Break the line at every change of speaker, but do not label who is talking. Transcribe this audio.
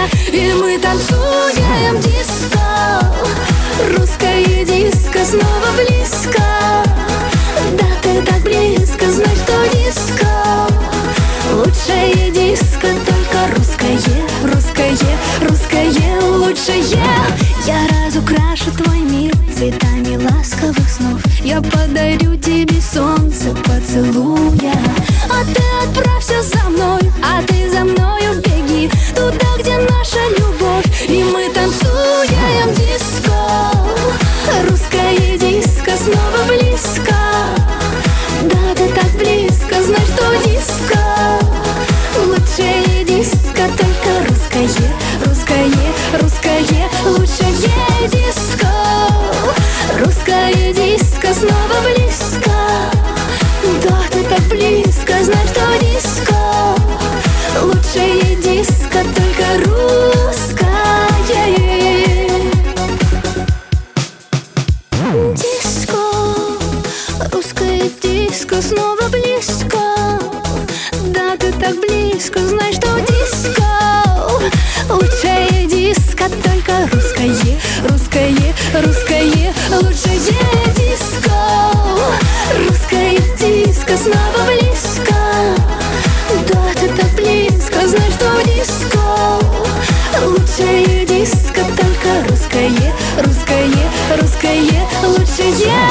И мы танцуем диско. Русское диско снова близко. Да, ты так близко, знай, что диско лучшее диско, только русское, русское, русское лучшее. Я разукрашу твой мир цветами ласковых снов. Я подарю тебе солнце поцелуя. А ты отправься за мной, а ты за мною беги туда, где наша любовь. И мы танцуем диско. Русское диско снова близко. Да, ты так близко, знай, что диско лучшее диско, только русское, русское, русское лучшее диско. Русское диско снова близко. Да, ты так близко, знай, что диско лучшее диско, только русское. Диско, русское диско снова близко. Да, ты так близко, знай, что диско лучшее диско, только русское, русское, русское лучшее диско. Русское диско снова близко. Да, ты так близко, знай, что диско лучшее диско, только русское, русское, русское лучшее.